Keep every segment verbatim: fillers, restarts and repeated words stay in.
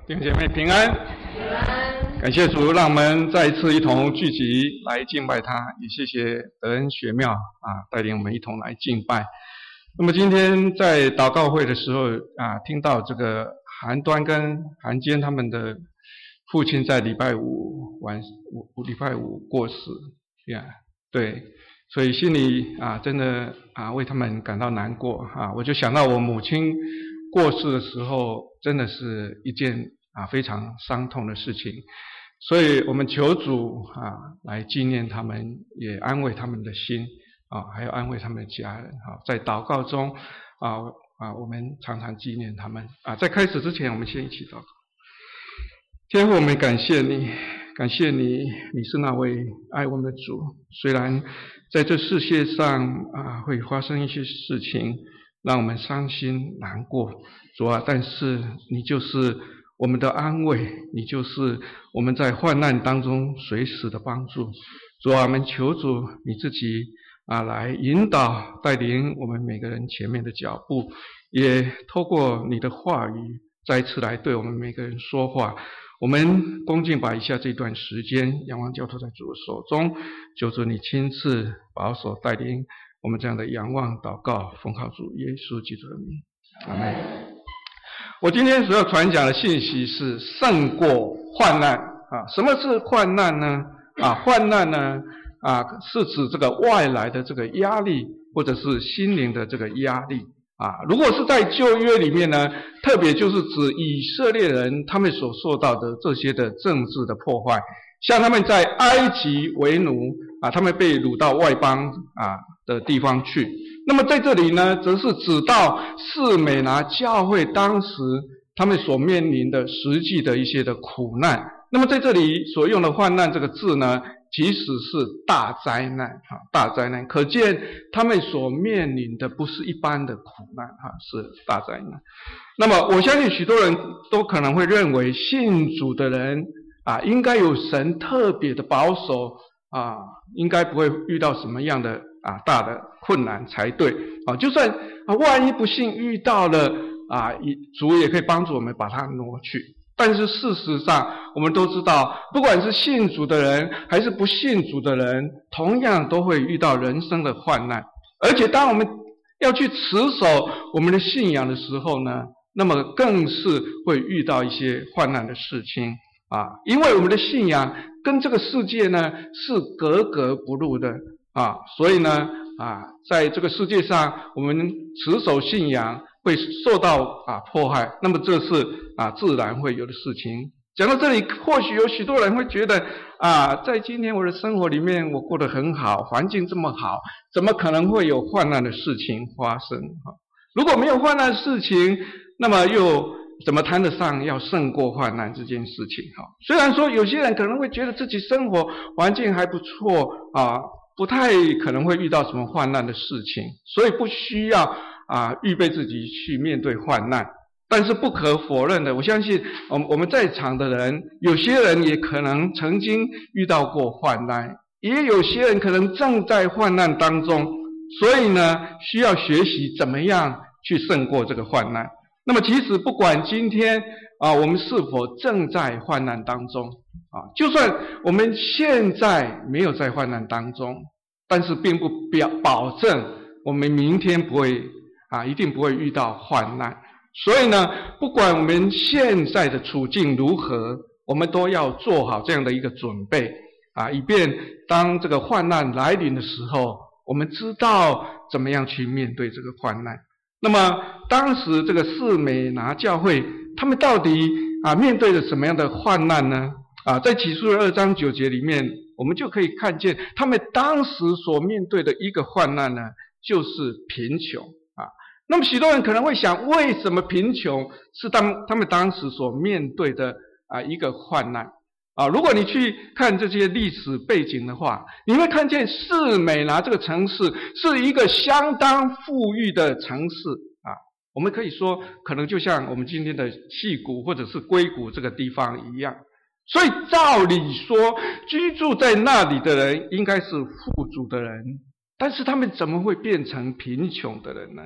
弟兄姐妹平安，感谢主，让我们再一次一同聚集来敬拜他，也谢谢德恩学庙啊带领我们一同来敬拜。那么今天在祷告会的时候啊，听到这个韩端跟韩坚他们的父亲在礼拜五晚五礼拜五过世呀， yeah, 对，所以心里啊真的啊为他们感到难过啊，我就想到我母亲过世的时候，真的是一件啊非常伤痛的事情，所以我们求主啊来纪念他们，也安慰他们的心啊，还有安慰他们的家人啊，在祷告中啊啊我们常常纪念他们啊。在开始之前，我们先一起祷告。天父，我们感谢你，感谢你，你是那位爱我们的主。虽然在这世界上啊会发生一些事情，让我们伤心难过，主啊，但是你就是我们的安慰，你就是我们在患难当中随时的帮助。主啊，我们求主你自己啊来引导带领我们每个人前面的脚步，也透过你的话语再次来对我们每个人说话。我们恭敬把以下这段时间仰望交托在主的手中，求主你亲自保守带领我们这样的仰望祷告，奉靠主耶稣基督的名，阿们。我今天所要传讲的信息是胜过患难啊。什么是患难呢？啊，患难呢啊是指这个外来的这个压力，或者是心灵的这个压力啊。如果是在旧约里面呢，特别就是指以色列人他们所受到的这些的政治的破坏，像他们在埃及为奴啊，他们被掳到外邦啊的地方去。那么在这里呢，则是指到士美拿教会当时他们所面临的实际的一些的苦难。那么在这里所用的患难这个字呢，其实是大灾难啊，大灾难，可见他们所面临的不是一般的苦难啊，是大灾难。那么我相信许多人都可能会认为信主的人啊，应该有神特别的保守啊，应该不会遇到什么样的啊大的困难才对啊。就算啊万一不幸遇到了啊，主也可以帮助我们把它挪去。但是事实上，我们都知道，不管是信主的人还是不信主的人，同样都会遇到人生的患难。而且当我们要去持守我们的信仰的时候呢，那么更是会遇到一些患难的事情啊，因为我们的信仰跟这个世界呢是格格不入的啊，所以呢啊，在这个世界上，我们持守信仰会受到啊迫害，那么这是啊自然会有的事情。讲到这里，或许有许多人会觉得啊，在今天我的生活里面，我过得很好，环境这么好，怎么可能会有患难的事情发生？哈，如果没有患难的事情，那么又怎么谈得上要胜过患难这件事情？哈，虽然说有些人可能会觉得自己生活环境还不错啊，不太可能会遇到什么患难的事情，所以不需要啊，预备自己去面对患难。但是不可否认的，我相信我们我们在场的人，有些人也可能曾经遇到过患难，也有些人可能正在患难当中，所以呢，需要学习怎么样去胜过这个患难。那么其实不管今天啊，我们是否正在患难当中啊，就算我们现在没有在患难当中，但是并不表保证我们明天不会啊，一定不会遇到患难。所以呢，不管我们现在的处境如何，我们都要做好这样的一个准备啊，以便当这个患难来临的时候，我们知道怎么样去面对这个患难。那么当时这个士美拿教会，他们到底啊面对了什么样的患难呢？啊，在启示录二章九节里面，我们就可以看见他们当时所面对的一个患难呢，就是贫穷啊。那么许多人可能会想，为什么贫穷是当他们当时所面对的啊一个患难啊？如果你去看这些历史背景的话，你会看见士美拿这个城市是一个相当富裕的城市啊。我们可以说，可能就像我们今天的矽谷或者是硅谷这个地方一样。所以照理说，居住在那里的人应该是富足的人，但是他们怎么会变成贫穷的人呢？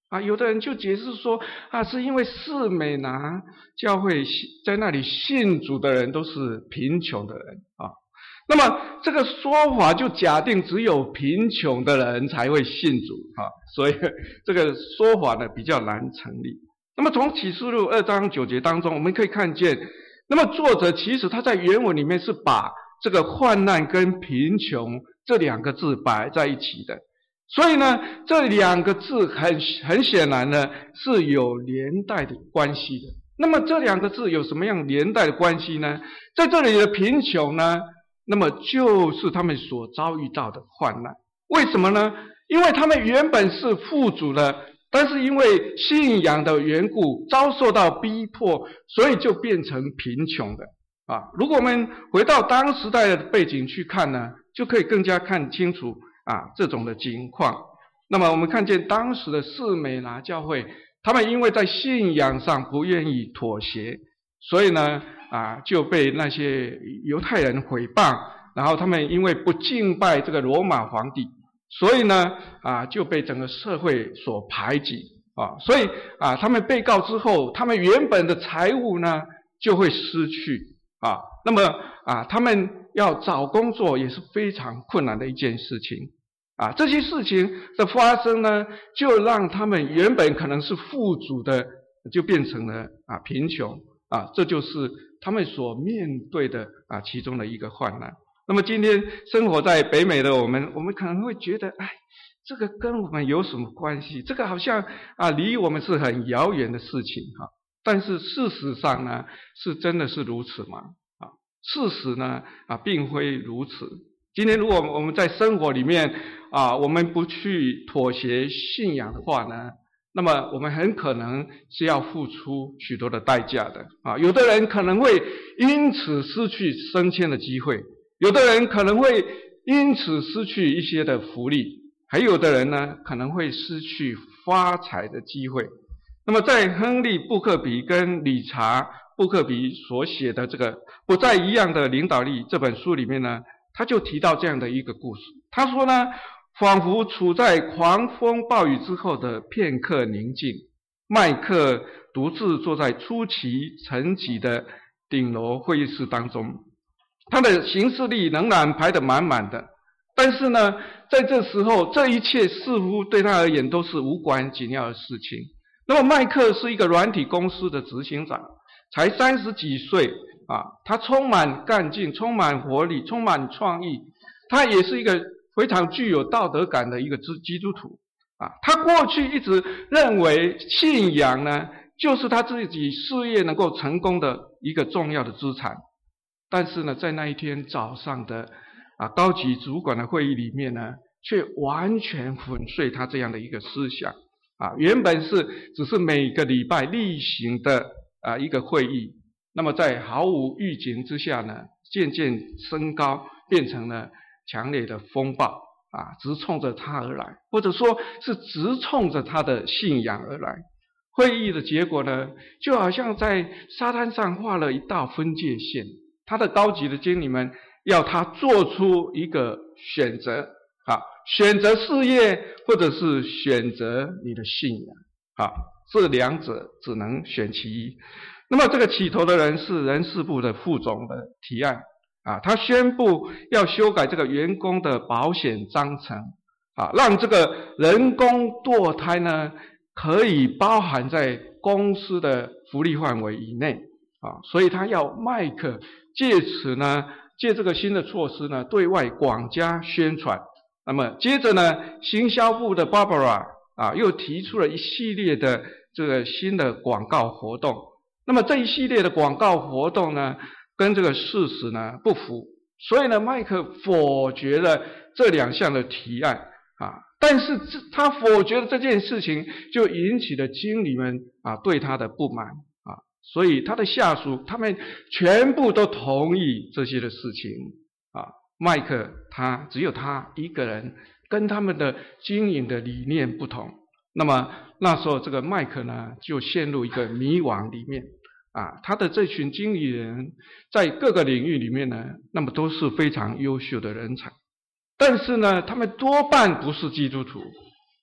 啊，有的人就解释说啊，是因为士美拿教会在那里信主的人都是贫穷的人啊。那么这个说法就假定只有贫穷的人才会信主啊，所以这个说法呢比较难成立。那么从启示录二章九节当中，我们可以看见，那么作者其实他在原文里面是把这个患难跟贫穷这两个字摆在一起的。所以呢，这两个字很很显然呢是有连带的关系的。那么这两个字有什么样连带的关系呢？在这里的贫穷呢，那么就是他们所遭遇到的患难。为什么呢？因为他们原本是富足的，但是因为信仰的缘故遭受到逼迫，所以就变成贫穷的啊。如果我们回到当时代的背景去看呢，就可以更加看清楚啊，这种的情况。那么我们看见当时的士美拿教会，他们因为在信仰上不愿意妥协，所以呢啊就被那些犹太人毁谤，然后他们因为不敬拜这个罗马皇帝，所以呢啊就被整个社会所排挤啊。所以啊他们被告之后，他们原本的财物呢就会失去啊。那么啊他们要找工作也是非常困难的一件事情啊。这些事情的发生呢，就让他们原本可能是富足的，就变成了啊贫穷啊。这就是他们所面对的啊其中的一个患难。那么今天生活在北美的我们，我们可能会觉得，哎，这个跟我们有什么关系？这个好像啊离我们是很遥远的事情哈。但是事实上呢，是真的是如此吗？啊，事实呢啊并非如此。今天如果我们在生活里面啊，我们不去妥协信仰的话呢，那么我们很可能是要付出许多的代价的啊。有的人可能会因此失去升迁的机会，有的人可能会因此失去一些的福利，还有的人呢可能会失去发财的机会。那么在亨利·布克比跟理查·布克比所写的这个不再一样的领导力这本书里面呢，他就提到这样的一个故事。他说呢，仿佛处在狂风暴雨之后的片刻宁静，麦克独自坐在出奇沉寂的顶楼会议室当中，他的行事历仍然排得满满的，但是呢，在这时候，这一切似乎对他而言都是无关紧要的事情。那么麦克是一个软体公司的执行长，才三十几岁啊，他充满干劲，充满活力，充满创意。他也是一个非常具有道德感的一个基督徒啊。他过去一直认为信仰呢，就是他自己事业能够成功的一个重要的资产。但是呢，在那一天早上的啊高级主管的会议里面呢，却完全粉碎他这样的一个思想啊。原本是只是每个礼拜例行的啊一个会议，那么在毫无预警之下呢，渐渐升高，变成了强烈的风暴啊，直冲着他而来，或者说是直冲着他的信仰而来。会议的结果呢，就好像在沙滩上画了一道分界线，他的高级的经理们要他做出一个选择啊，选择事业或者是选择你的信仰啊，这两者只能选其一。那么这个起头的人是人事部的副总的提案啊，他宣布要修改这个员工的保险章程啊，让这个人工堕胎呢可以包含在公司的福利范围以内啊，所以他要麦克借此呢，借这个新的措施呢，对外广加宣传。那么接着呢，行销部的 Barbara 啊，又提出了一系列的这个新的广告活动。那么这一系列的广告活动呢，跟这个事实呢不符，所以呢，麦克否决了这两项的提案啊。但是他否决了这件事情，就引起了经理们啊对他的不满啊，所以他的下属他们全部都同意这些的事情啊。麦克他只有他一个人跟他们的经营的理念不同。那么那时候这个麦克呢，就陷入一个迷惘里面啊。他的这群经理人在各个领域里面呢，那么都是非常优秀的人才。但是呢，他们多半不是基督徒，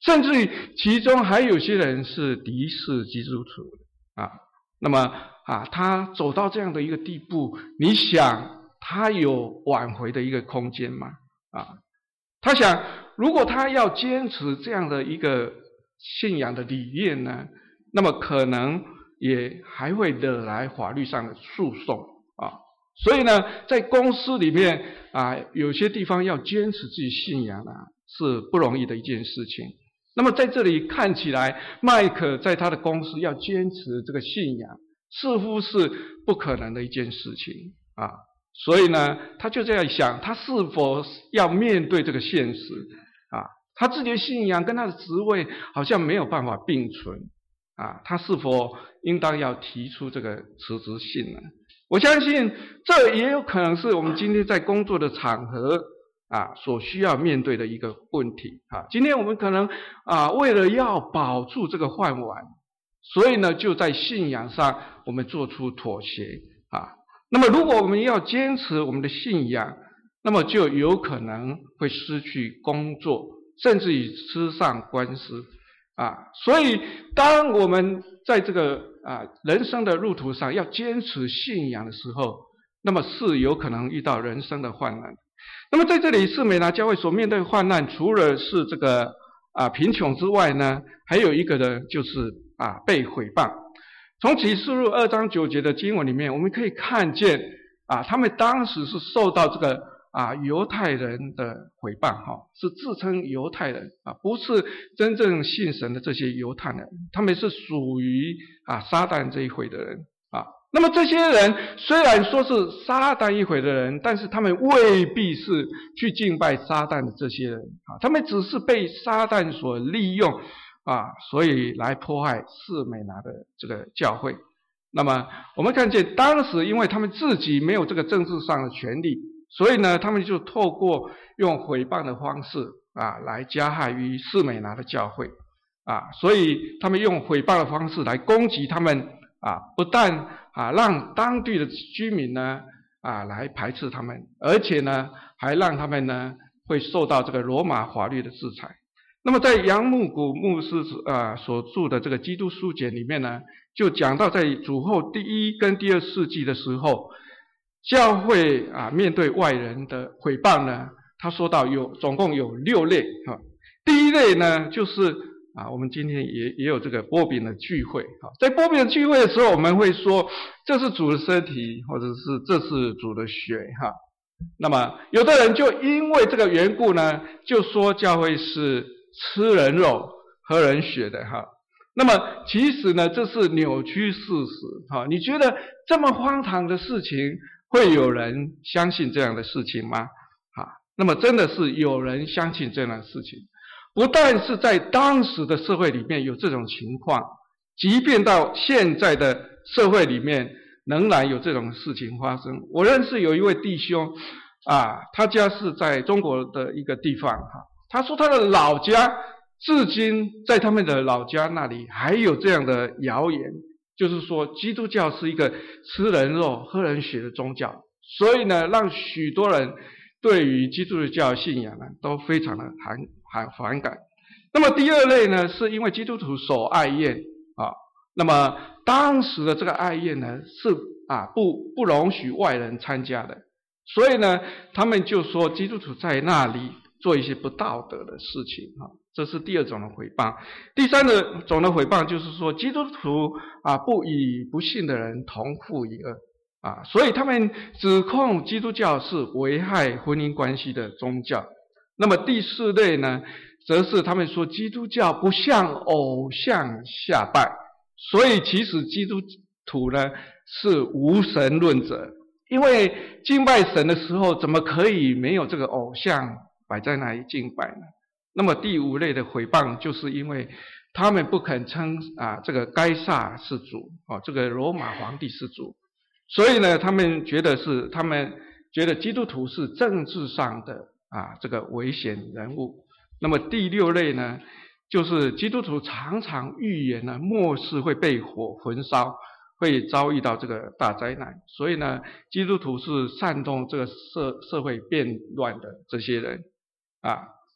甚至于其中还有些人是敌视基督徒的啊。那么啊，他走到这样的一个地步，你想他有挽回的一个空间吗？啊，他想，如果他要坚持这样的一个信仰的理念呢，那么可能也还会惹来法律上的诉讼啊。所以呢，在公司里面啊，有些地方要坚持自己信仰啊，是不容易的一件事情。那么在这里看起来，麦克在他的公司要坚持这个信仰，似乎是不可能的一件事情啊。所以呢，他就这样想，他是否要面对这个现实啊？他自己的信仰跟他的职位好像没有办法并存啊，他是否应当要提出这个辞职信呢？我相信这也有可能是我们今天在工作的场合啊所需要面对的一个问题啊。今天我们可能啊为了要保住这个饭碗，所以呢就在信仰上我们做出妥协啊。那么如果我们要坚持我们的信仰，那么就有可能会失去工作，甚至于吃上官司啊。所以当我们在这个啊人生的路途上要坚持信仰的时候，那么是有可能遇到人生的患难。那么在这里士美拿教会所面对的患难，除了是这个啊贫穷之外呢，还有一个呢就是啊被毁谤。从启示录二章九节的经文里面，我们可以看见啊他们当时是受到这个啊犹太人的毁谤哈，是自称犹太人啊，不是真正信神的这些犹太人，他们是属于啊撒旦这一回的人啊。那么这些人虽然说是撒旦一回的人，但是他们未必是去敬拜撒旦的这些人啊，他们只是被撒旦所利用啊，所以来迫害士美拿的这个教会。那么我们看见当时因为他们自己没有这个政治上的权利，所以呢他们就透过用毁谤的方式啊来加害于士美拿的教会啊，所以他们用毁谤的方式来攻击他们啊，不但啊让当地的居民呢啊来排斥他们，而且呢还让他们呢会受到这个罗马法律的制裁。那么在杨牧谷牧师啊所著的这个基督书简里面呢，就讲到在主后第一跟第二世纪的时候，教会啊面对外人的毁谤呢，他说到有总共有六类哈。第一类呢就是啊我们今天也也有这个波饼的聚会哈，在波饼的聚会的时候，我们会说这是主的身体，或者是这是主的血哈。那么有的人就因为这个缘故呢，就说教会是吃人肉喝人血的哈。那么其实呢这是扭曲事实哈。你觉得这么荒唐的事情会有人相信这样的事情吗？哈，那么真的是有人相信这样的事情，不但是在当时的社会里面有这种情况，即便到现在的社会里面仍然有这种事情发生。我认识有一位弟兄啊，他家是在中国的一个地方哈，他说他的老家至今在他们的老家那里还有这样的谣言，就是说基督教是一个吃人肉喝人血的宗教，所以呢让许多人对于基督教信仰呢都非常的反反反感。那么第二类呢，是因为基督徒守爱宴啊，那么当时的这个爱宴呢是啊不不容许外人参加的，所以呢他们就说基督徒在那里做一些不道德的事情哈，这是第二种的毁谤。第三个种的毁谤就是说基督徒啊不与不信的人同负一恶啊，所以他们指控基督教是危害婚姻关系的宗教。那么第四类呢，则是他们说基督教不向偶像下拜，所以其实基督徒呢是无神论者，因为敬拜神的时候怎么可以没有这个偶像摆在那里敬拜呢？那么第五类的毁谤，就是因为他们不肯称啊这个该撒是主哦，这个罗马皇帝是主，所以呢他们觉得是他们觉得基督徒是政治上的啊这个危险人物。那么第六类呢，就是基督徒常常预言呢末世会被火焚烧，会遭遇到这个大灾难，所以呢基督徒是煽动这个社社会变乱的这些人啊。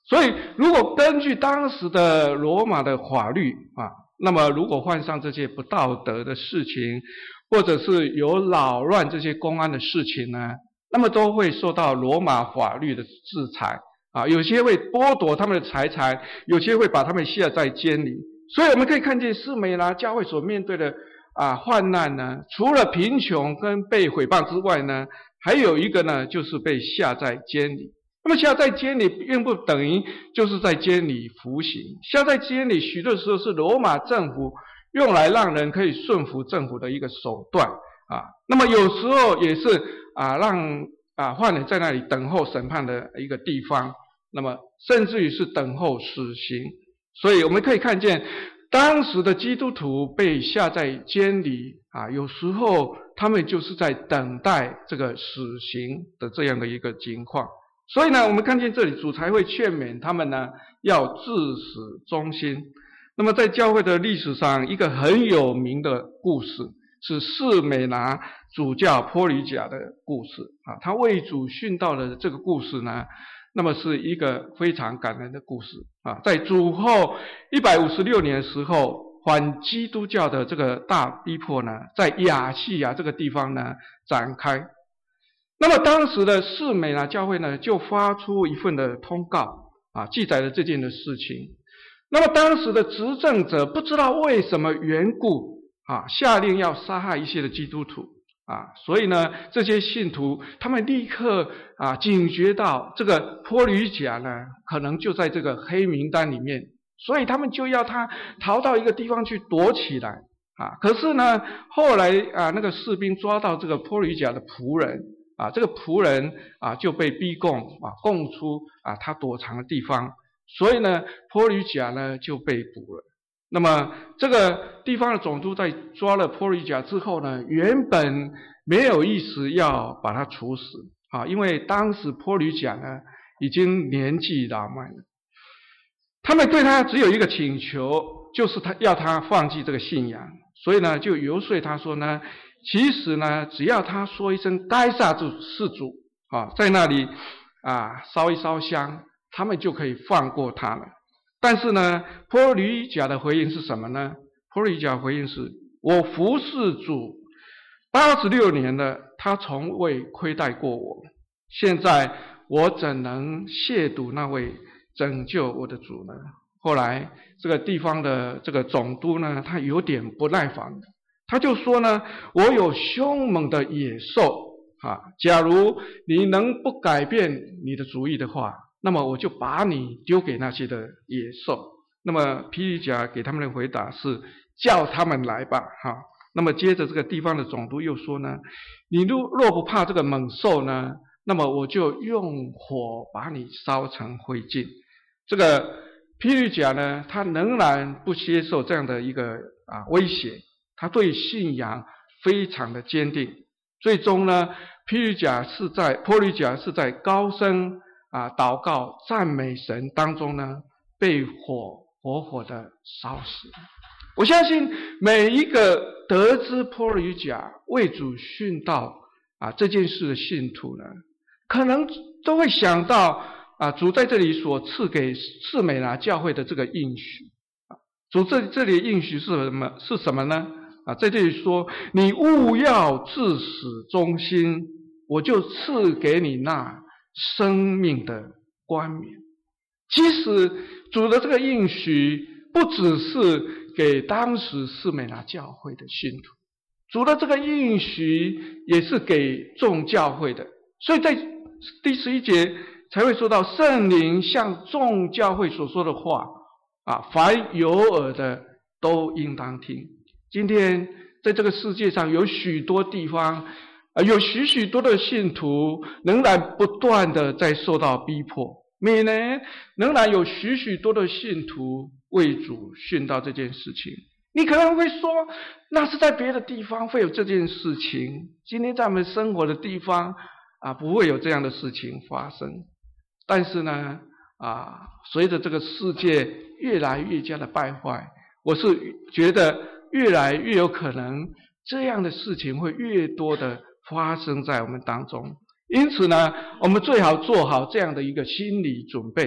所以如果根据当时的罗马的法律啊，那么如果犯上这些不道德的事情，或者是有扰乱这些公安的事情呢，那么都会受到罗马法律的制裁啊，有些会剥夺他们的财产，有些会把他们下在监里。所以我们可以看见士美拿教会所面对的啊患难呢，除了贫穷跟被毁谤之外呢，还有一个呢，就是被下在监里。那么下在监里并不等于就是在监里服刑，下在监里许多时候是罗马政府用来让人可以顺服政府的一个手段啊。那么有时候也是啊让啊犯人在那里等候审判的一个地方，那么甚至于是等候死刑。所以我们可以看见当时的基督徒被下在监里啊，有时候他们就是在等待这个死刑的这样的一个情况。所以呢，我们看见这里主才会劝勉他们呢，要至死忠心。那么在教会的历史上，一个很有名的故事是士美拿主教波吕贾的故事啊，他为主殉道的这个故事呢，那么是一个非常感人的故事啊。在主后一百五十六年的时候，反基督教的这个大逼迫呢，在亚细亚这个地方呢展开。那么当时的士美拿教会呢，就发出一份的通告啊，记载了这件的事情。那么当时的执政者不知道为什么缘故啊，下令要杀害一些的基督徒啊，所以呢，这些信徒他们立刻啊警觉到这个波吕贾呢，可能就在这个黑名单里面，所以他们就要他逃到一个地方去躲起来啊。可是呢，后来啊，那个士兵抓到这个波吕贾的仆人啊，这个仆人啊就被逼供啊，供出啊他躲藏的地方。所以呢，波吕贾呢就被捕了。那么这个地方的总督在抓了波吕贾之后呢，原本没有意思要把他处死啊，因为当时波吕贾呢已经年纪老迈了。他们对他只有一个请求，就是他要他放弃这个信仰，所以呢就游说他说呢，其实呢只要他说一声该撒是主啊，在那里啊烧一烧香，他们就可以放过他了。但是呢，波吕贾的回应是什么呢？波吕贾回应是：我服侍主八十六年了，他从未亏待过我，现在我怎能亵渎那位拯救我的主呢？后来这个地方的这个总督呢，他有点不耐烦，他就说呢，我有凶猛的野兽啊，假如你能不改变你的主意的话，那么我就把你丢给那些的野兽。那么皮吕贾给他们的回答是：叫他们来吧哈。那么接着这个地方的总督又说呢，你若若不怕这个猛兽呢，那么我就用火把你烧成灰烬。这个皮吕贾呢，他仍然不接受这样的一个啊威胁，他对信仰非常的坚定。最终呢，皮吕贾是在波吕贾是在高声啊祷告赞美神当中呢，被火活活的烧死。我相信每一个得知波吕贾为主殉道啊这件事的信徒呢，可能都会想到啊主在这里所赐给士美拿教会的这个应许啊。主这这里的应许是什么？是什么呢？啊，在这里说，你务要至死忠心，我就赐给你那生命的冠冕。其实主的这个应许不只是给当时士美拿教会的信徒，主的这个应许也是给众教会的。所以在第十一节才会说到，圣灵向众教会所说的话啊，凡有耳的都应当听。今天在这个世界上有许多地方啊，有许许多的信徒仍然不断的在受到逼迫，每年仍然有许许多的信徒为主殉道这件事情。你可能会说，那是在别的地方会有这件事情，今天在我们生活的地方啊，不会有这样的事情发生。但是呢啊，随着这个世界越来越加的败坏，我是觉得越来越有可能这样的事情会越多的发生在我们当中。因此呢，我们最好做好这样的一个心理准备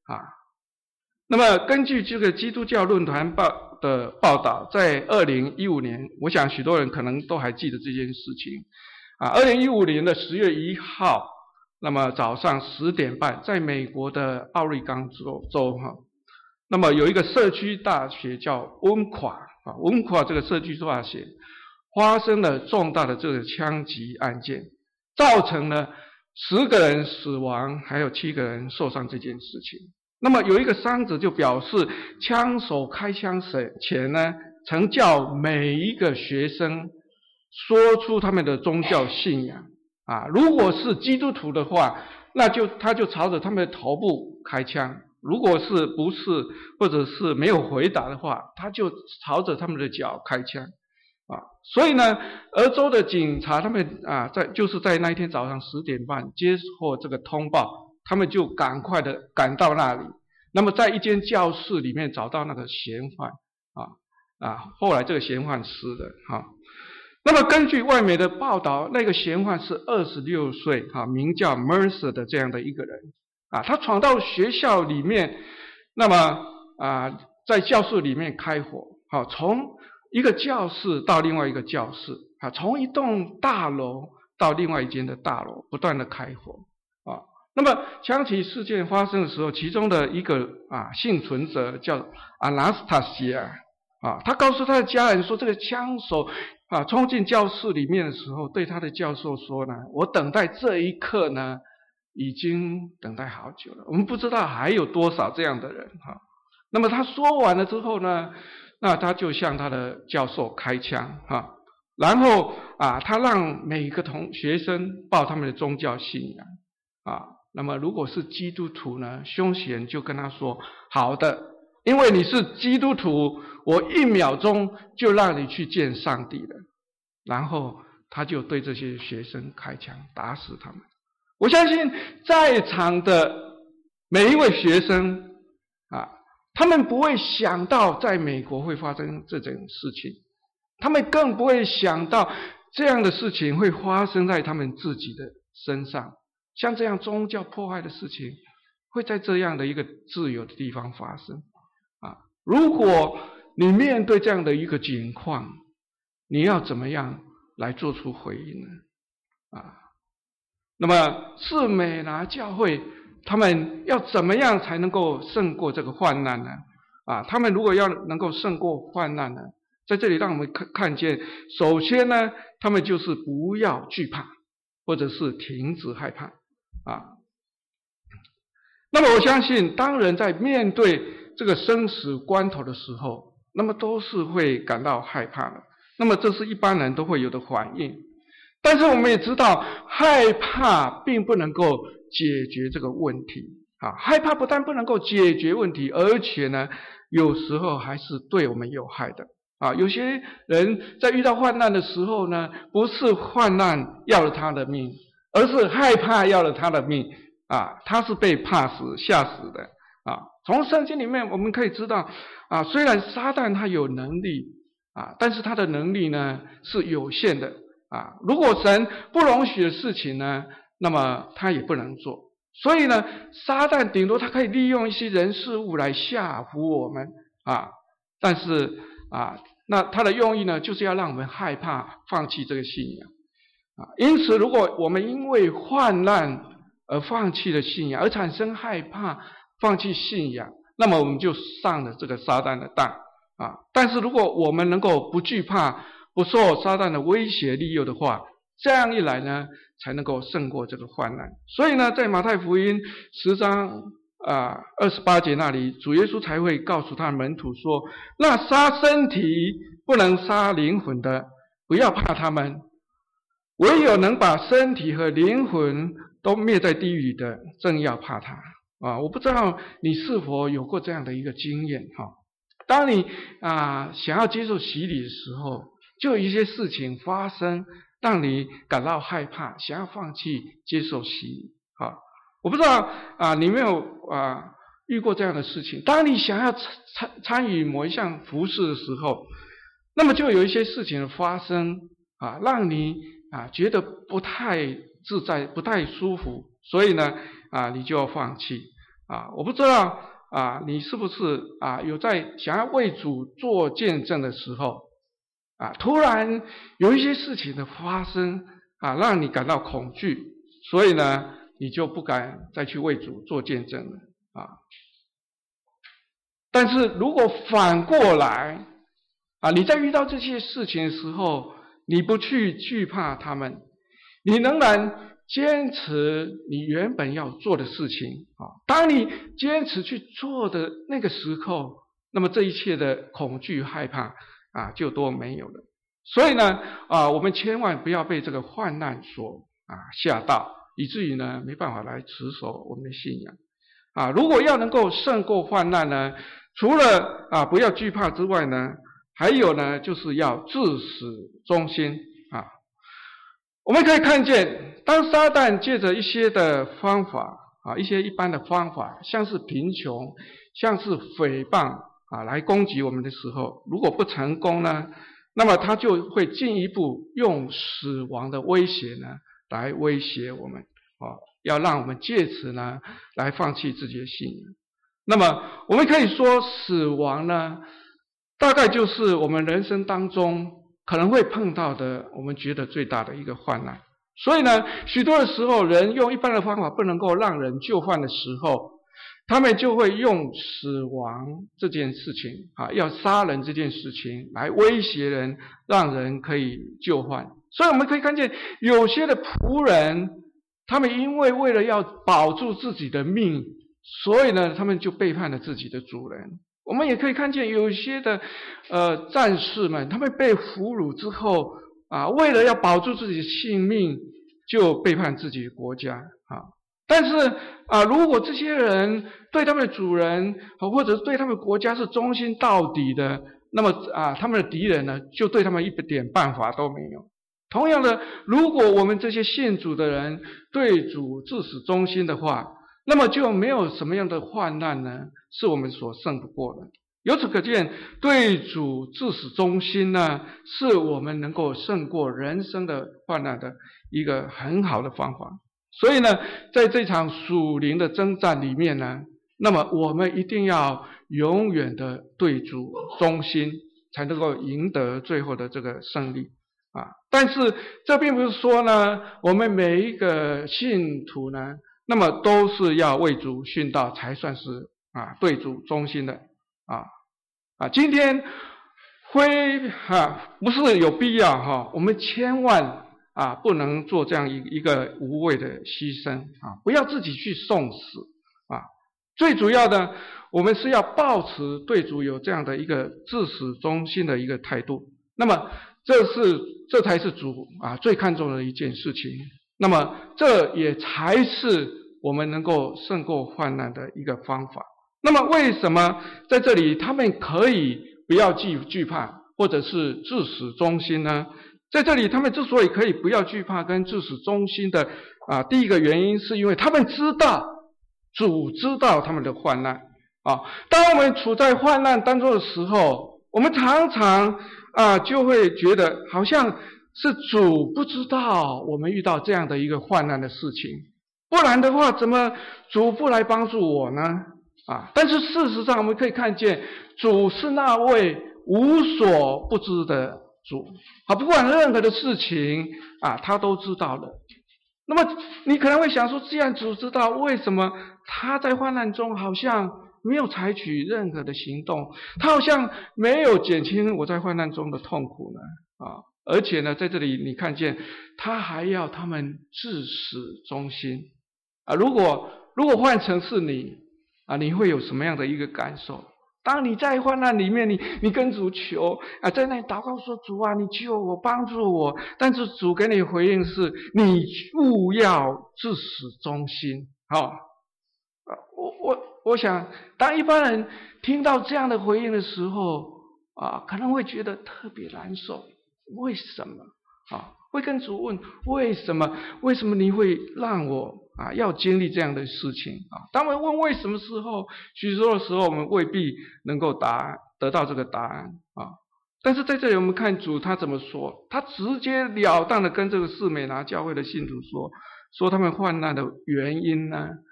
啊。那么根据这个基督教论坛报的报道，在二零一五年，我想许多人可能都还记得这件事情啊。二零一五年的十月一号，那么早上十点半，在美国的奥利冈州州哈，那么有一个社区大学叫温夸啊，温夸这个社区大学发生了重大的这个枪击案件，造成了十个人死亡，还有七个人受伤这件事情。那么有一个伤者就表示，枪手开枪前呢，曾叫每一个学生说出他们的宗教信仰啊，如果是基督徒的话，那就他就朝着他们的头部开枪；如果是不是或者是没有回答的话，他就朝着他们的脚开枪啊。所以呢，俄州的警察他们啊，在就是在那一天早上十点半接获这个通报。他们就赶快的赶到那里，那么在一间教室里面找到那个嫌犯啊啊，后来这个嫌犯死了哈、啊。那么根据外媒的报道，那个嫌犯是二十六岁哈，名叫 Mercer 的这样的一个人啊，他闯到学校里面，那么啊在教室里面开火，好、啊，从一个教室到另外一个教室啊，从一栋大楼到另外一间的大楼，不断的开火啊。那么枪击事件发生的时候，其中的一个啊幸存者叫 Anastasia 啊，他告诉他的家人说，这个枪手啊冲进教室里面的时候，对他的教授说呢，我等待这一刻呢，已经等待好久了。我们不知道还有多少这样的人哈、啊。那么他说完了之后呢，那他就向他的教授开枪哈、啊，然后啊，他让每个同学生报他们的宗教信仰啊。那么如果是基督徒呢，凶险人就跟他说，好的，因为你是基督徒，我一秒钟就让你去见上帝了。然后他就对这些学生开枪，打死他们。我相信在场的每一位学生啊，他们不会想到在美国会发生这种事情，他们更不会想到这样的事情会发生在他们自己的身上。像这样宗教迫害的事情，会在这样的一个自由的地方发生啊！如果你面对这样的一个情况，你要怎么样来做出回应呢？啊，那么士美拿教会他们要怎么样才能够胜过这个患难呢？啊，他们如果要能够胜过患难呢，在这里让我们看看见，首先呢，他们就是不要惧怕，或者是停止害怕。啊，那么我相信，当人在面对这个生死关头的时候，那么都是会感到害怕的。那么这是一般人都会有的反应。但是我们也知道，害怕并不能够解决这个问题啊！害怕不但不能够解决问题，而且呢，有时候还是对我们有害的啊！有些人在遇到患难的时候呢，不是患难要了他的命，而是害怕要了他的命啊，他是被怕死吓死的啊。从圣经里面我们可以知道啊，虽然撒旦他有能力啊，但是他的能力呢是有限的啊。如果神不容许的事情呢，那么他也不能做。所以呢，撒旦顶多他可以利用一些人事物来吓唬我们啊，但是啊，那他的用意呢，就是要让我们害怕放弃这个信仰。啊，因此，如果我们因为患难而放弃了信仰，而产生害怕、放弃信仰，那么我们就上了这个撒旦的当啊。但是，如果我们能够不惧怕、不受撒旦的威胁利诱的话，这样一来呢，才能够胜过这个患难。所以呢，在马太福音十章啊二十八节那里，主耶稣才会告诉他的门徒说：“那杀身体不能杀灵魂的，不要怕他们。唯有能把身体和灵魂都灭在地狱的，正要怕他。”啊，我不知道你是否有过这样的一个经验哈？当你啊想要接受洗礼的时候，就有一些事情发生，让你感到害怕，想要放弃接受洗礼。啊，我不知道啊，你有没有啊遇过这样的事情？当你想要参参与某一项服事的时候，那么就有一些事情的发生啊，让你啊觉得不太自在，不太舒服，所以呢啊你就要放弃。 啊，我不知道啊，你是不是啊有在想要为主做见证的时候，啊，突然有一些事情的发生啊，让你感到恐惧，所以呢，你就不敢再去为主做见证了啊。但是如果反过来啊，你在遇到这些事情的时候，你不去惧怕他们，你仍然坚持你原本要做的事情啊。当你坚持去做的那个时候，那么这一切的恐惧害怕啊就都没有了。所以呢啊，我们千万不要被这个患难所啊吓到，以至于呢没办法来持守我们的信仰啊。如果要能够胜过患难呢，除了啊不要惧怕之外呢，还有呢就是要至死忠心啊。我们可以看见，当撒旦借着一些的方法啊，一些一般的方法，像是贫穷，像是诽谤啊，来攻击我们的时候，如果不成功呢，那么他就会进一步用死亡的威胁呢，来威胁我们啊，要让我们借此呢，来放弃自己的信仰。那么我们可以说，死亡呢，大概就是我们人生当中可能会碰到的，我们觉得最大的一个患难。所以呢，许多的时候，人用一般的方法不能够让人就范的时候，他们就会用死亡这件事情啊，要杀人这件事情来威胁人，让人可以就范。所以我们可以看见，有些的仆人，他们因为为了要保住自己的命，所以呢，他们就背叛了自己的主人。我们也可以看见有些的呃战士们，他们被俘虏之后啊，为了要保住自己的性命，就背叛自己的国家啊。但是啊，如果这些人对他们的主人或者对他们国家是忠心到底的，那么啊，他们的敌人呢，就对他们一点办法都没有。同样的，如果我们这些信主的人对主至死忠心的话，那么就没有什么样的患难呢，是我们所胜不过的。由此可见，对主至死忠心呢，是我们能够胜过人生的患难的一个很好的方法。所以呢，在这场属灵的征战里面呢，那么我们一定要永远的对主忠心，才能够赢得最后的这个胜利啊。但是这并不是说呢，我们每一个信徒呢，那么都是要为主殉道才算是啊对主忠心的啊啊！今天非啊不是有必要哈、啊，我们千万啊不能做这样一一个无谓的牺牲啊，不要自己去送死啊。最主要的，我们是要抱持对主有这样的一个至死忠心的一个态度。那么这是这才是主啊最看重的一件事情。那么这也才是我们能够胜过患难的一个方法。那么为什么在这里他们可以不要惧惧怕，或者是至死忠心呢？在这里他们之所以可以不要惧怕跟至死忠心的啊，第一个原因是因为他们知道主知道他们的患难啊。当我们处在患难当中的时候，我们常常啊就会觉得好像是主不知道我们遇到这样的一个患难的事情，不然的话怎么主不来帮助我呢？啊！但是事实上我们可以看见，主是那位无所不知的主啊，不管任何的事情啊，他都知道了。那么你可能会想说，既然主知道，为什么他在患难中好像没有采取任何的行动？他好像没有减轻我在患难中的痛苦呢？啊！而且呢，在这里你看见他还要他们至死忠心啊！如果如果换成是你啊，你会有什么样的一个感受？当你在患难里面，你你跟主求啊，在那里祷告说：“主啊，你救我，帮助我。”但是主给你回应是：“你务要至死忠心。”好，我我我想，当一般人听到这样的回应的时候啊，可能会觉得特别难受。为什么啊？会跟主问为什么？为什么你会让我啊要经历这样的事情啊？当我们问为什么时候，许多的时候我们未必能够答得到这个答案啊。但是在这里我们看主他怎么说，他直截了当的跟这个士美拿教会的信徒说，说他们患难的原因呢，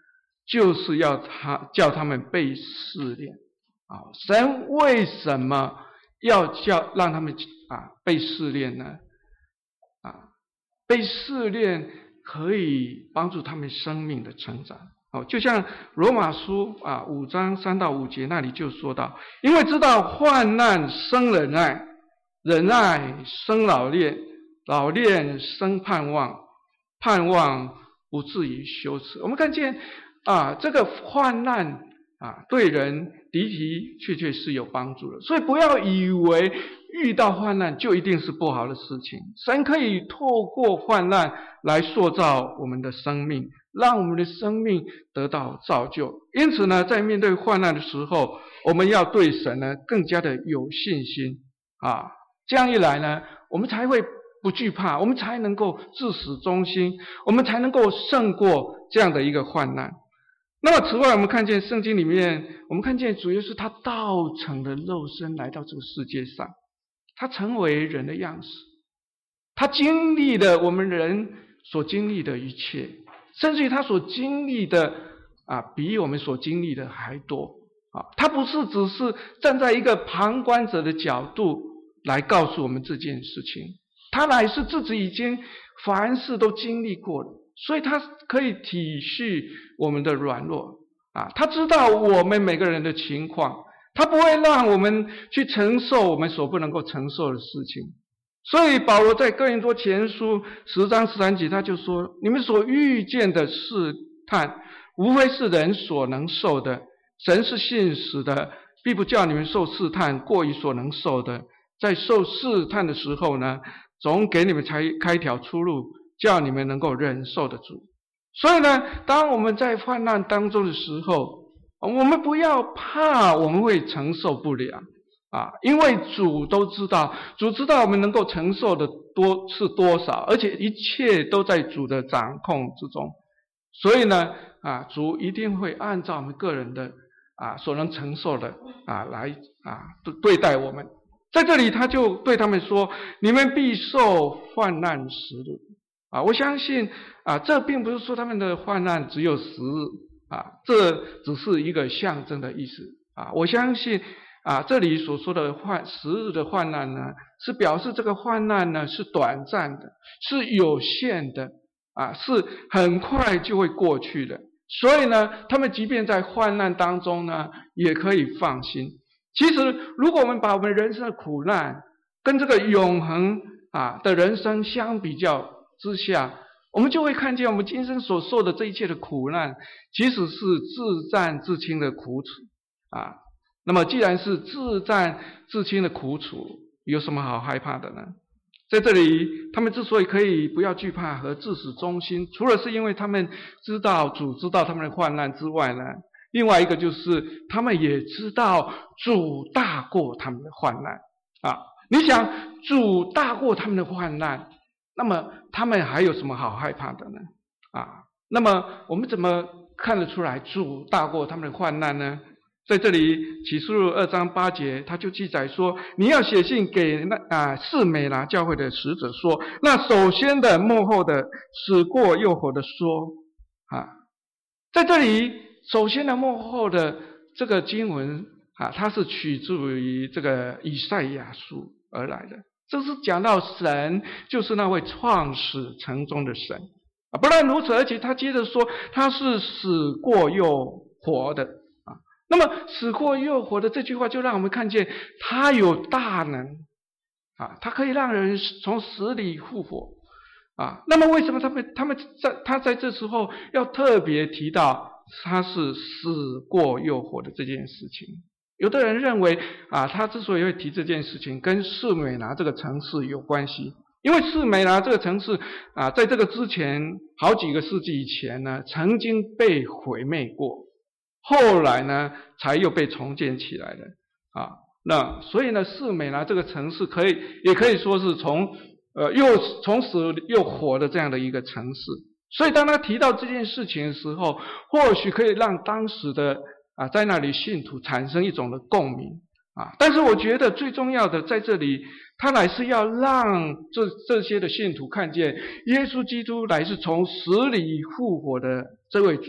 就是要他叫他们被试炼啊。神为什么要叫让他们啊被试炼呢？啊，被试炼可以帮助他们生命的成长。哦，就像罗马书啊五章三到五节那里就说到，因为知道患难生忍耐，忍耐生老练，老练生盼望，盼望不至于羞耻。我们看见啊，这个患难啊，对人的的确确是有帮助的。所以不要以为遇到患难就一定是不好的事情。神可以透过患难来塑造我们的生命，让我们的生命得到造就。因此呢，在面对患难的时候，我们要对神呢更加的有信心啊。这样一来呢，我们才会不惧怕，我们才能够至死忠心，我们才能够胜过这样的一个患难。那么此外，我们看见圣经里面，我们看见主耶稣他道成的肉身来到这个世界上，他成为人的样式，他经历了我们人所经历的一切，甚至于他所经历的啊，比我们所经历的还多啊。他不是只是站在一个旁观者的角度来告诉我们这件事情，他乃是自己已经凡事都经历过了，所以他可以体恤我们的软弱啊，他知道我们每个人的情况，他不会让我们去承受我们所不能够承受的事情。所以保罗在哥林多前书十章十三节他就说，你们所遇见的试探无非是人所能受的，神是信实的，必不叫你们受试探过于所能受的，在受试探的时候呢，总给你们才开条出路，叫你们能够忍受得住。所以呢，当我们在患难当中的时候，我们不要怕我们会承受不了啊，因为主都知道，主知道我们能够承受的多是多少，而且一切都在主的掌控之中。所以呢，啊，主一定会按照我们个人的啊所能承受的啊来啊对待我们。在这里他就对他们说，你们必受患难十日啊。我相信啊，这并不是说他们的患难只有十日啊，这只是一个象征的意思啊。我相信啊，这里所说的患十日的患难呢，是表示这个患难呢是短暂的，是有限的啊，是很快就会过去的。所以呢，他们即便在患难当中呢，也可以放心。其实如果我们把我们人生的苦难跟这个永恒啊的人生相比较之下，我们就会看见我们今生所受的这一切的苦难，其实是自战自清的苦楚啊。那么既然是自战自清的苦楚，有什么好害怕的呢？在这里他们之所以可以不要惧怕和至死忠心，除了是因为他们知道主知道他们的患难之外呢，另外一个就是他们也知道主大过他们的患难啊。你想主大过他们的患难，那么他们还有什么好害怕的呢？啊，那么我们怎么看得出来主大过他们的患难呢？在这里启示录二章八节他就记载说，你要写信给那啊士美拿教会的使者说，那首先的末后的死过又活的说啊。在这里首先的末后的这个经文啊，它是取自于这个以赛亚书而来的，这是讲到神就是那位创始成终的神啊。不但如此，而且他接着说他是死过又活的啊。那么死过又活的这句话就让我们看见他有大能啊，他可以让人从死里复活啊。那么为什么他们他们在他在这时候要特别提到他是死过又活的这件事情？有的人认为啊，他之所以会提这件事情跟士美拿这个城市有关系，因为士美拿这个城市啊，在这个之前好几个世纪以前呢，曾经被毁灭过，后来呢才又被重建起来的啊。那所以呢，士美拿这个城市可以也可以说是从呃又从死又活的这样的一个城市。所以当他提到这件事情的时候，或许可以让当时的啊在那里信徒产生一种的共鸣啊。但是我觉得最重要的在这里，他乃是要让这这些的信徒看见耶稣基督乃是从死里复活的这位主，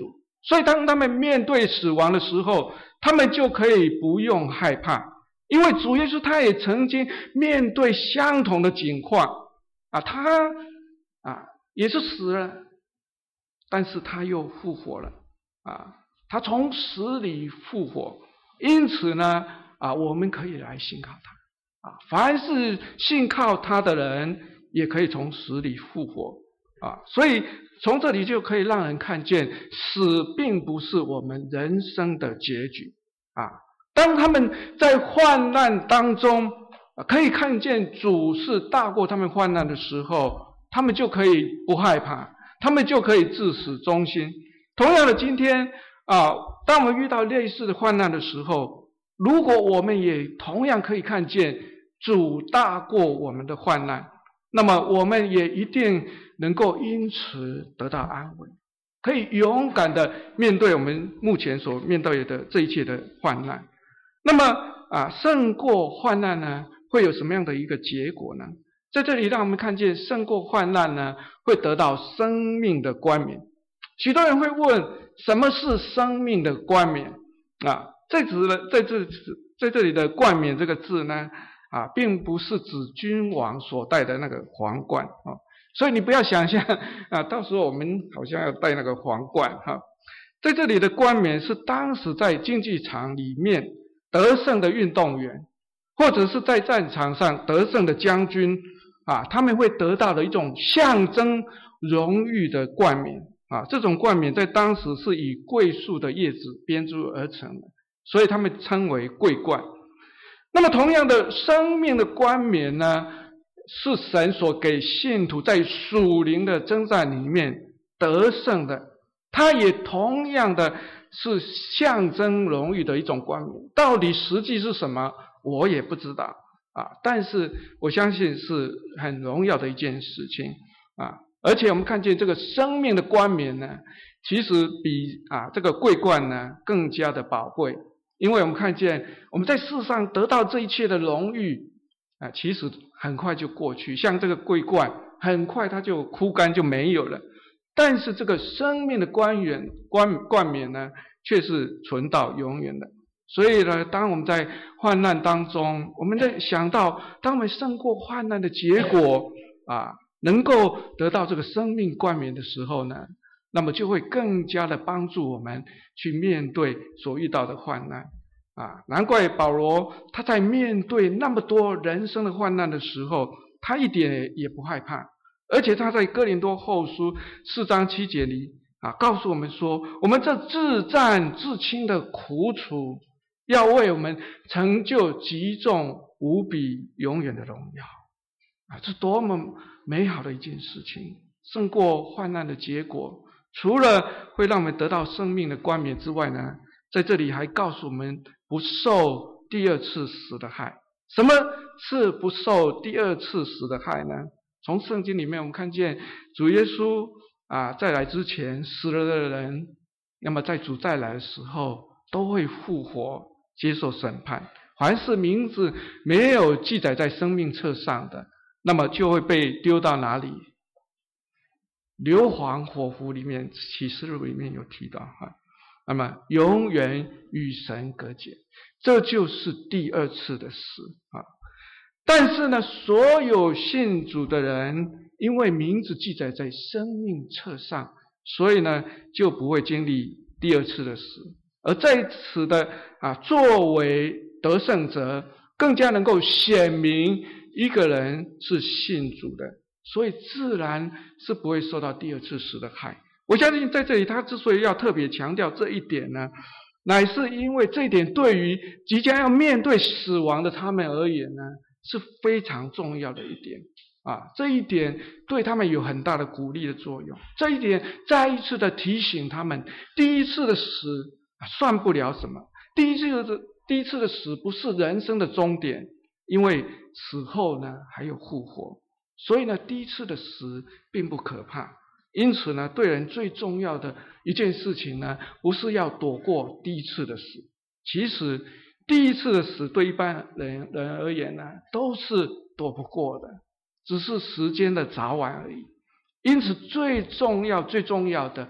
所以当他们面对死亡的时候，他们就可以不用害怕，因为主耶稣他也曾经面对相同的境况啊，他啊也是死了，但是他又复活了啊，他从死里复活，因此呢啊，我们可以来信靠他啊，凡是信靠他的人，也可以从死里复活啊，所以从这里就可以让人看见，死并不是我们人生的结局啊。当他们在患难当中，可以看见主是大过他们患难的时候，他们就可以不害怕，他们就可以至死忠心。同样的，今天啊，当我们遇到类似的患难的时候，如果我们也同样可以看见主大过我们的患难，那么我们也一定能够因此得到安慰，可以勇敢的面对我们目前所面对的这一切的患难。那么啊，胜过患难呢，会有什么样的一个结果呢？在这里让我们看见胜过患难呢，会得到生命的冠冕。许多人会问，什么是生命的冠冕啊？在指的在这在这里的冠冕这个字呢，啊，并不是指君王所戴的那个皇冠啊，所以你不要想象啊，到时候我们好像要戴那个皇冠哈。在这里的冠冕是当时在竞技场里面得胜的运动员，或者是在战场上得胜的将军啊，他们会得到的一种象征荣誉的冠冕啊。这种冠冕在当时是以桂树的叶子编织而成的，所以他们称为桂冠。那么同样的，生命的冠冕呢，是神所给信徒在属灵的征战里面得胜的，它也同样的是象征荣誉的一种冠冕。到底实际是什么，我也不知道啊，但是我相信是很荣耀的一件事情啊。而且我们看见这个生命的冠冕呢，其实比啊这个桂冠呢更加的宝贵，因为我们看见我们在世上得到这一切的荣誉啊，其实很快就过去，像这个桂冠很快它就枯干就没有了，但是这个生命的冠冕冠冠冕呢，却是存到永远的。所以呢，当我们在患难当中，我们在想到当我们胜过患难的结果啊，能够得到这个生命冠冕的时候呢，那么就会更加的帮助我们去面对所遇到的患难啊。难怪保罗他在面对那么多人生的患难的时候，他一点也不害怕，而且他在哥林多后书四章七节里啊，告诉我们说，我们这自战自轻的苦楚，要为我们成就极重无比永远的荣耀啊！这多么美好的一件事情！胜过患难的结果，除了会让我们得到生命的冠冕之外呢，在这里还告诉我们不受第二次死的害。什么是不受第二次死的害呢？从圣经里面我们看见主耶稣啊再来之前死了的人，那么在主再来的时候都会复活接受审判。凡是名字没有记载在生命册上的，那么就会被丢到哪里？硫磺火湖里面，启示录里面有提到哈。那么永远与神隔绝，这就是第二次的死啊。但是呢，所有信主的人，因为名字记载在生命册上，所以呢就不会经历第二次的死。而在此的啊，作为得胜者，更加能够显明一个人是信主的，所以自然是不会受到第二次死的害。我相信在这里他之所以要特别强调这一点呢，乃是因为这一点对于即将要面对死亡的他们而言呢，是非常重要的一点啊。这一点对他们有很大的鼓励的作用，这一点再一次的提醒他们，第一次的死算不了什么，第一次的第一次的死不是人生的终点，因为死后呢还有复活，所以呢第一次的死并不可怕。因此呢，对人最重要的一件事情呢，不是要躲过第一次的死。其实第一次的死对一般人人而言呢，都是躲不过的，只是时间的早晚而已。因此最重要最重要的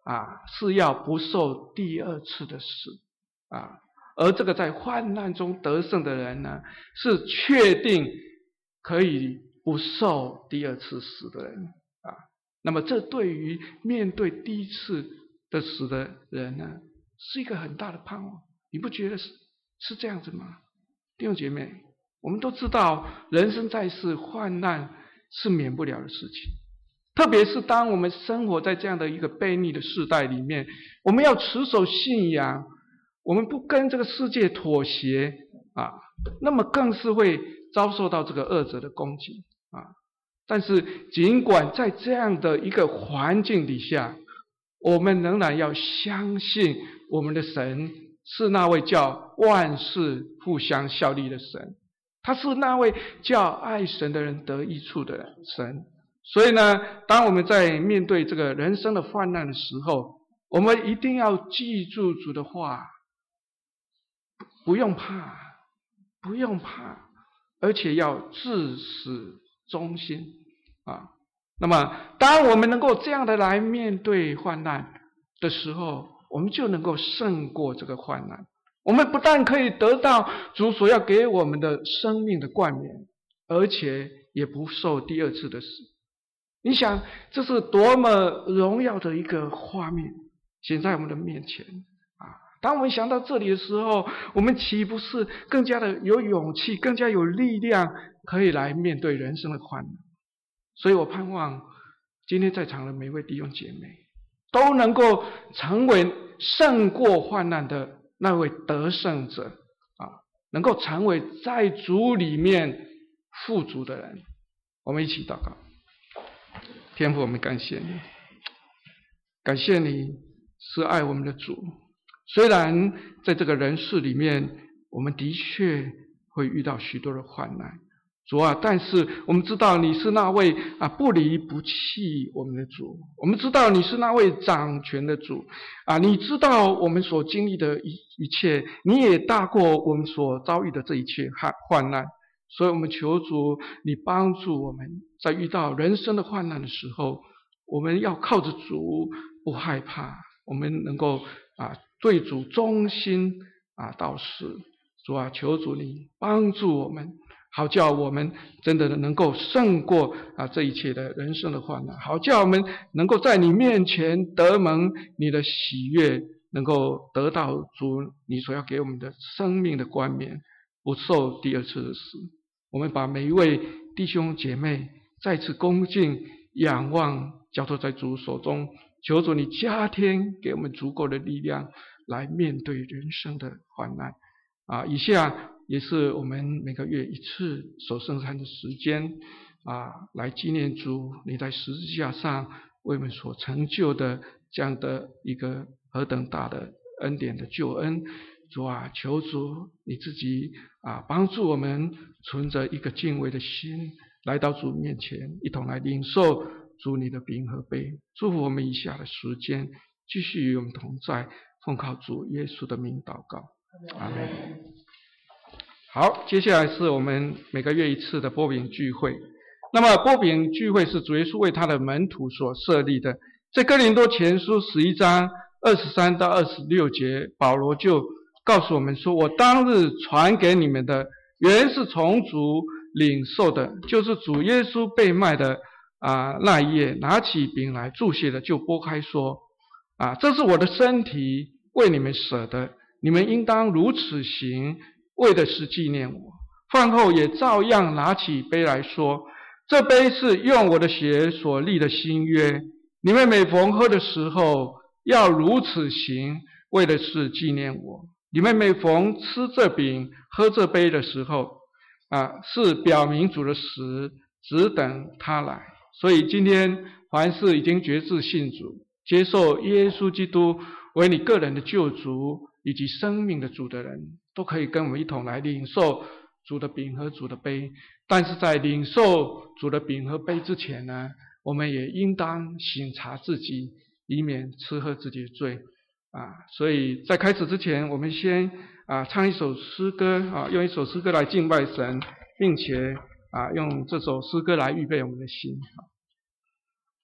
啊，是要不受第二次的死啊。而这个在患难中得胜的人呢，是确定可以不受第二次死的人啊。那么这对于面对第一次的死的人呢，是一个很大的盼望。你不觉得是是这样子吗？弟兄姐妹，我们都知道人生在世，患难是免不了的事情。特别是当我们生活在这样的一个悖逆的世代里面，我们要持守信仰，我们不跟这个世界妥协啊，那么更是会遭受到这个恶者的攻击啊。但是尽管在这样的一个环境底下，我们仍然要相信我们的神是那位叫万事互相效力的神，他是那位叫爱神的人得益处的神。所以呢，当我们在面对这个人生的患难的时候，我们一定要记住主的话，不用怕，不用怕，而且要至死忠心啊。那么当我们能够这样的来面对患难的时候，我们就能够胜过这个患难。我们不但可以得到主所要给我们的生命的冠冕，而且也不受第二次的死。你想，这是多么荣耀的一个画面显在我们的面前啊！当我们想到这里的时候，我们岂不是更加的有勇气，更加有力量，可以来面对人生的患难？所以我盼望今天在场的每位弟兄姐妹都能够成为胜过患难的那位得胜者啊，能够成为在主里面富足的人。我们一起祷告。天父，我们感谢你，感谢你是爱我们的主。虽然在这个人世里面，我们的确会遇到许多的患难，主啊，但是我们知道你是那位啊不离不弃我们的主，我们知道你是那位掌权的主啊，你知道我们所经历的一一切，你也大过我们所遭遇的这一切患患难。所以我们求主你帮助我们，在遇到人生的患难的时候，我们要靠着主不害怕，我们能够啊对主忠心啊到死。主啊，求主你帮助我们，好叫我们真的能够胜过啊这一切的人生的患难，好叫我们能够在你面前得蒙你的喜悦，能够得到主你所要给我们的生命的冠冕，不受第二次的死。我们把每一位弟兄姐妹再次恭敬仰望，交托在主手中，求主你加添给我们足够的力量来面对人生的患难啊！以下也是我们每个月一次守圣餐的时间啊，来纪念主你在十字架上为我们所成就的这样的一个何等大的恩典的救恩。主啊，求主你自己啊帮助我们存着一个敬畏的心来到主面前，一同来领受主你的饼和杯。祝福我们以下的时间继续与我们同在，奉靠主耶稣的名祷告，阿们。好，接下来是我们每个月一次的波饼聚会。那么波饼聚会是主耶稣为他的门徒所设立的。在哥林多前书十一章二十三到二十六节，保罗就告诉我们说，我当日传给你们的原是从主领受的，就是主耶稣被卖的啊那一夜，拿起饼来祝谢的，就拨开说啊，这是我的身体，为你们舍的，你们应当如此行，为的是纪念我。饭后也照样拿起杯来说，这杯是用我的血所立的新约，你们每逢喝的时候要如此行，为的是纪念我。你们每逢吃这饼喝这杯的时候啊，是表明主的死，只等他来。所以今天凡是已经决志信主，接受耶稣基督为你个人的救主以及生命的主的人，都可以跟我们一同来领受主的饼和主的杯。但是在领受主的饼和杯之前呢，我们也应当省察自己，以免吃喝自己的罪啊。所以在开始之前，我们先啊唱一首诗歌啊，用一首诗歌来敬拜神，并且啊用这首诗歌来预备我们的心。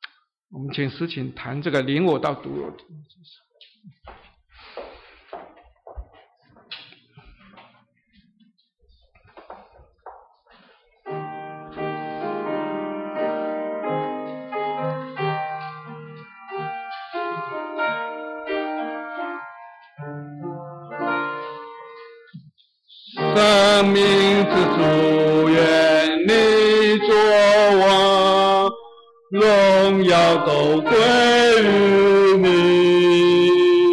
我们请诗琴弹这个领我到独有地。生命之主，愿你作王，荣耀都归于你，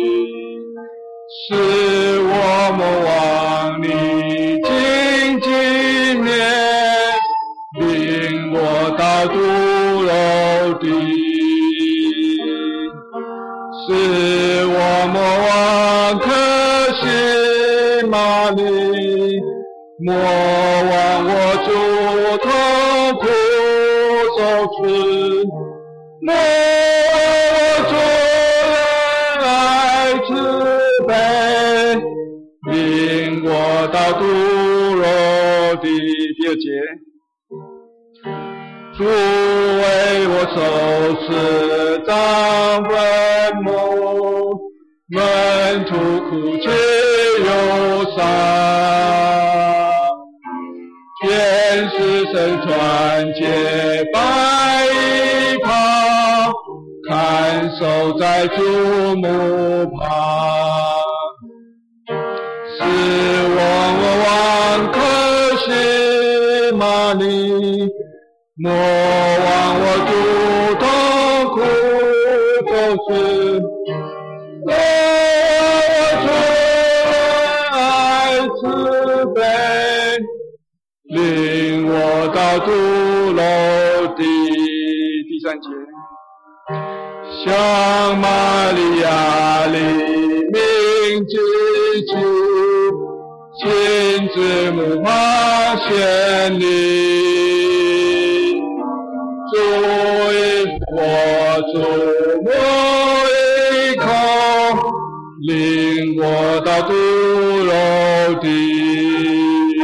使我们望你紧紧念，领我到独有地，使我们望可喜玛丽，莫忘我主痛苦受苦，莫忘我主仁爱慈悲，领我到独有地。第二节，主为我收拾脏坟墓，门徒哭泣忧伤，天使身穿洁白衣袍，看守在主墓旁，使我望可喜玛丽，莫忘我主痛苦受死，莫忘我主仁爱慈悲，领我到独有地。第三节，向玛利亚黎明之主，亲自牧旁显灵，主因我主我依靠，领我到独有地，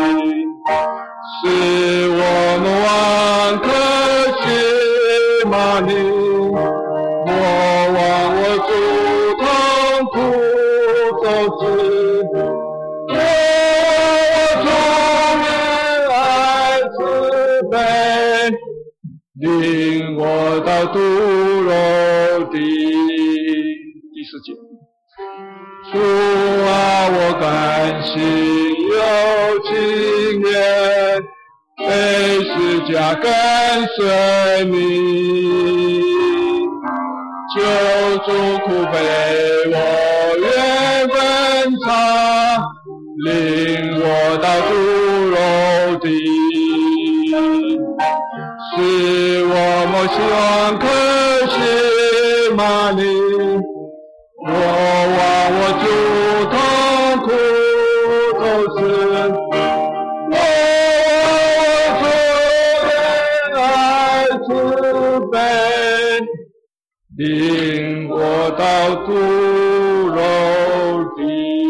使我们望可喜玛丽，莫忘我主痛苦受死，莫忘我主仁爱慈悲，领我到独有地。第四节，主啊，我甘心有情愿，被十架跟随你，救主苦悲我愿奔尝，领我到独有地，使我们希望可喜玛丽，莫忘我主痛苦受死，莫忘我主仁爱慈悲，领我到独有地。